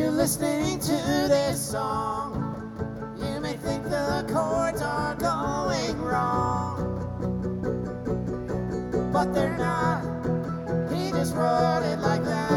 you're listening to this song, you may think the chords are going wrong, but they're not. He just wrote it like that.